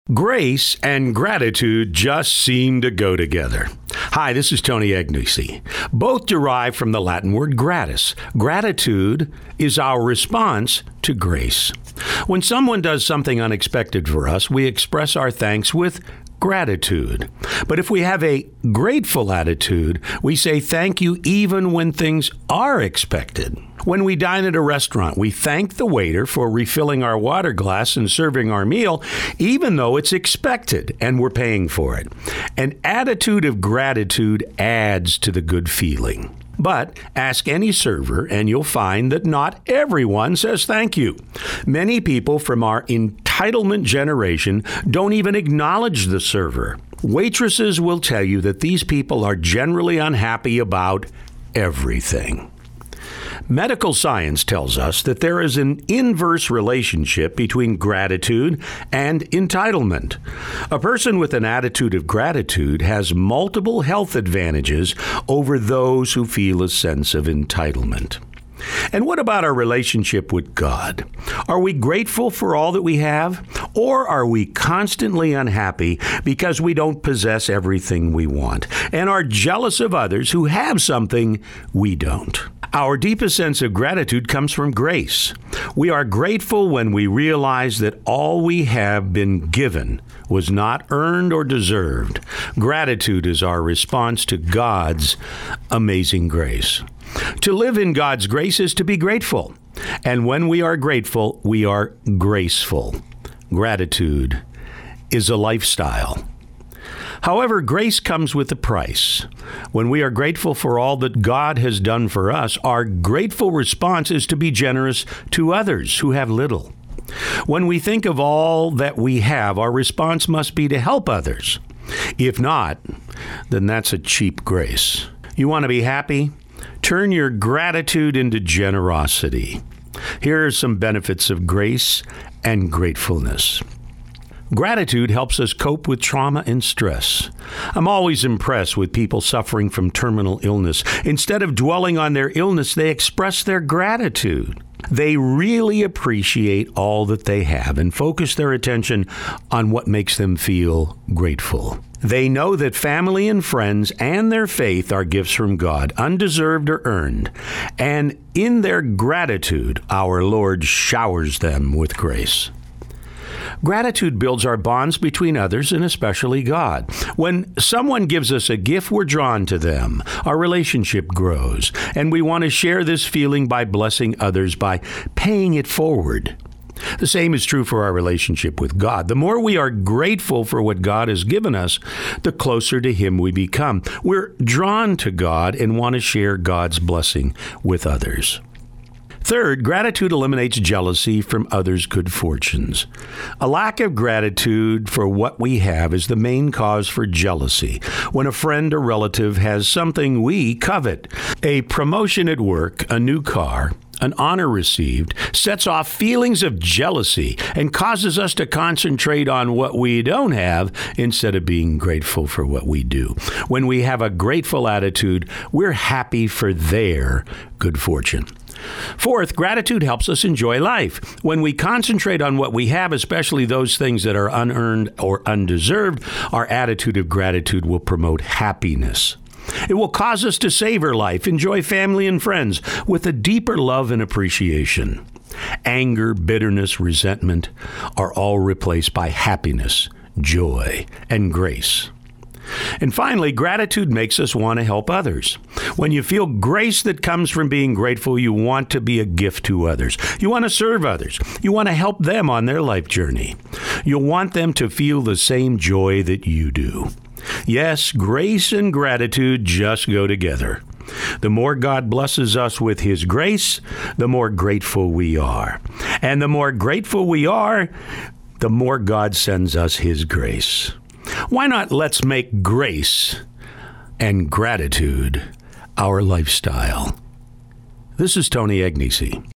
Grace and gratitude just seem to go together. Hi, this is Tony Agnesi. Both derive from the Latin word gratis. Gratitude is our response to grace. When someone does something unexpected for us, we express our thanks with gratitude. But if we have a grateful attitude, we say thank you even when things are expected. When we dine at a restaurant, we thank the waiter for refilling our water glass and serving our meal, even though it's expected and we're paying for it. An attitude of gratitude adds to the good feeling. But ask any server and you'll find that not everyone says thank you. Many people from our entitlement generation don't even acknowledge the server. Waitresses will tell you that these people are generally unhappy about everything. Medical science tells us that there is an inverse relationship between gratitude and entitlement. A person with an attitude of gratitude has multiple health advantages over those who feel a sense of entitlement. And what about our relationship with God? Are we grateful for all that we have? Or are we constantly unhappy because we don't possess everything we want and are jealous of others who have something we don't? Our deepest sense of gratitude comes from grace. We are grateful when we realize that all we have been given was not earned or deserved. Gratitude is our response to God's amazing grace. To live in God's grace is to be grateful. And when we are grateful, we are graceful. Gratitude is a lifestyle. However, grace comes with a price. When we are grateful for all that God has done for us, our grateful response is to be generous to others who have little. When we think of all that we have, our response must be to help others. If not, then that's a cheap grace. You want to be happy? Turn your gratitude into generosity. Here are some benefits of grace and gratefulness. Gratitude helps us cope with trauma and stress. I'm always impressed with people suffering from terminal illness. Instead of dwelling on their illness, they express their gratitude. They really appreciate all that they have and focus their attention on what makes them feel grateful. They know that family and friends and their faith are gifts from God, undeserved or earned. And in their gratitude, our Lord showers them with grace. Gratitude builds our bonds between others and especially God. When someone gives us a gift, we're drawn to them. Our relationship grows, and we want to share this feeling by blessing others by paying it forward. The same is true for our relationship with God. The more we are grateful for what God has given us, the closer to Him we become. We're drawn to God and want to share God's blessing with others. Third, gratitude eliminates jealousy from others' good fortunes. A lack of gratitude for what we have is the main cause for jealousy. When a friend or relative has something we covet, a promotion at work, a new car, an honor received, sets off feelings of jealousy and causes us to concentrate on what we don't have instead of being grateful for what we do. When we have a grateful attitude, we're happy for their good fortune. Fourth, gratitude helps us enjoy life. When we concentrate on what we have, especially those things that are unearned or undeserved, our attitude of gratitude will promote happiness. It will cause us to savor life, enjoy family and friends with a deeper love and appreciation. Anger, bitterness, resentment are all replaced by happiness, joy, and grace. And finally, gratitude makes us want to help others. When you feel grace that comes from being grateful, you want to be a gift to others. You want to serve others. You want to help them on their life journey. You'll want them to feel the same joy that you do. Yes, grace and gratitude just go together. The more God blesses us with His grace, the more grateful we are. And the more grateful we are, the more God sends us His grace. Why not let's make grace and gratitude our lifestyle? This is Tony Agnesi.